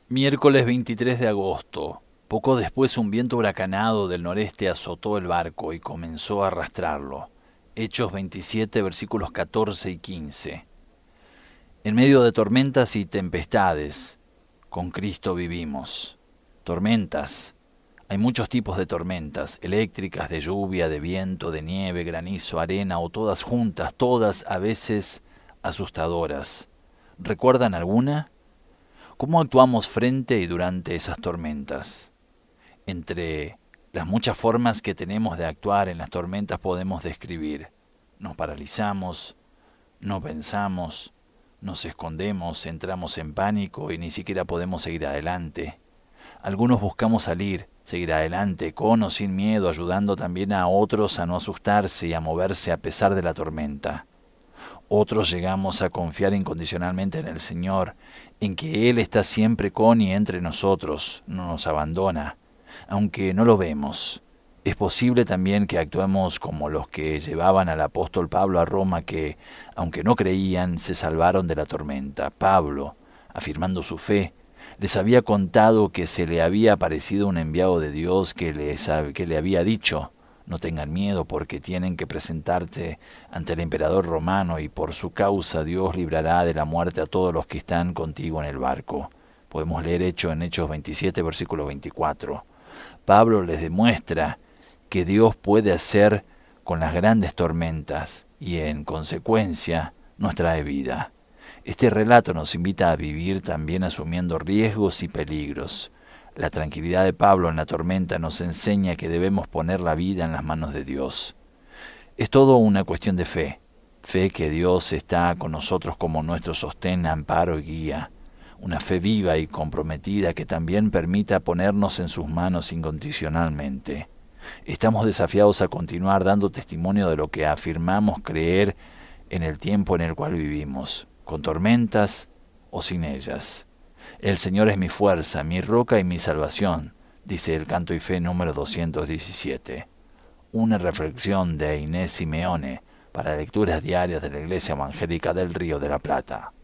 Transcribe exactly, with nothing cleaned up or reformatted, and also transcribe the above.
Miércoles veintitrés de agosto. Poco después un viento huracanado del noreste azotó el barco y comenzó a arrastrarlo. Hechos veintisiete, versículos catorce y quince. En medio de tormentas y tempestades, con Cristo vivimos. Tormentas. Hay muchos tipos de tormentas, eléctricas, de lluvia, de viento, de nieve, granizo, arena o todas juntas, todas a veces asustadoras. ¿Recuerdan alguna? ¿Cómo actuamos frente y durante esas tormentas? Entre las muchas formas que tenemos de actuar en las tormentas podemos describir. Nos paralizamos, no pensamos, nos escondemos, entramos en pánico y ni siquiera podemos seguir adelante. Algunos buscamos salir, seguir adelante, con o sin miedo, ayudando también a otros a no asustarse y a moverse a pesar de la tormenta. Otros llegamos a confiar incondicionalmente en el Señor, en que Él está siempre con y entre nosotros, no nos abandona, aunque no lo vemos. Es posible también que actuemos como los que llevaban al apóstol Pablo a Roma, que, aunque no creían, se salvaron de la tormenta. Pablo, afirmando su fe, les había contado que se le había aparecido un enviado de Dios que, les, que le había dicho: no tengan miedo porque tienen que presentarse ante el emperador romano y por su causa Dios librará de la muerte a todos los que están contigo en el barco. Podemos leer hecho en Hechos veintisiete, versículo veinticuatro. Pablo les demuestra que Dios puede hacer con las grandes tormentas y en consecuencia nos trae vida. Este relato nos invita a vivir también asumiendo riesgos y peligros. La tranquilidad de Pablo en la tormenta nos enseña que debemos poner la vida en las manos de Dios. Es todo una cuestión de fe, fe que Dios está con nosotros como nuestro sostén, amparo y guía, una fe viva y comprometida que también permita ponernos en sus manos incondicionalmente. Estamos desafiados a continuar dando testimonio de lo que afirmamos creer en el tiempo en el cual vivimos, con tormentas o sin ellas. El Señor es mi fuerza, mi roca y mi salvación, dice el Canto y Fe número doscientos diecisiete. Una reflexión de Inés Simeone para lecturas diarias de la Iglesia Evangélica del Río de la Plata.